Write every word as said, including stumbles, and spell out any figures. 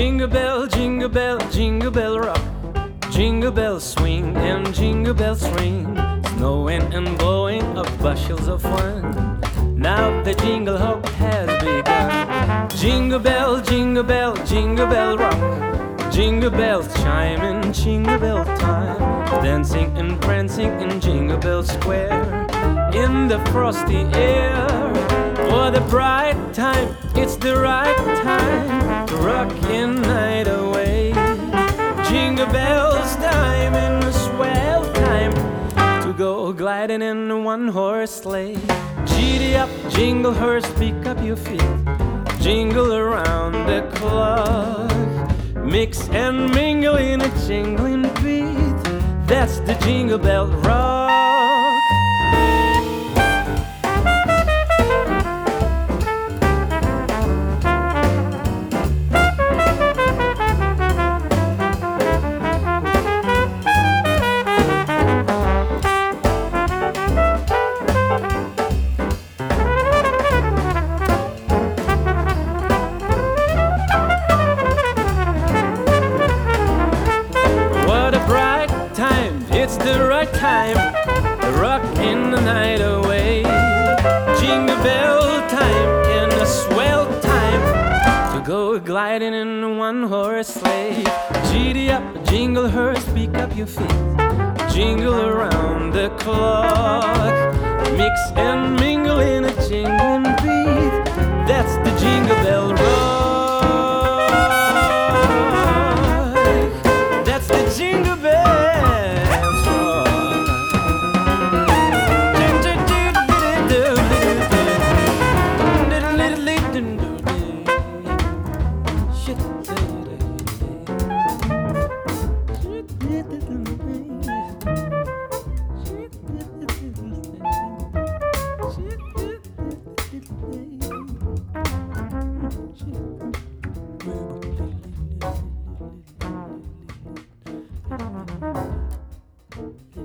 Jingle bell, jingle bell, jingle bell rock. Jingle bells swing and jingle bells ring, snowing and blowing up bushels of fun. Now the jingle hop has begun. Jingle bell, jingle bell, jingle bell rock. Jingle bells chime in jingle bell time, dancing and prancing in Jingle Bell Square. In the frosty air, for the bright time, it's the right time to rock in night away. Jingle bells time and a swell time to go gliding in a one-horse sleigh. Giddy up, jingle horse, pick up your feet, jingle around the clock, mix and mingle in a jingling beat. That's the Jingle Bell Rock. It's the right time to rock in the night away. Jingle bell time and a swell time to go gliding in a one-horse sleigh. Giddy up, jingle horse, pick up your feet, jingle around the clock, mix and mingle in a jingling beat. That's the Jingle Bell Rock. That's the Jingle Bell. Thank you.